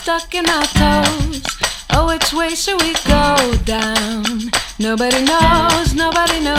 stuck in our toes. Oh, which way should we go down? Nobody knows, nobody knows.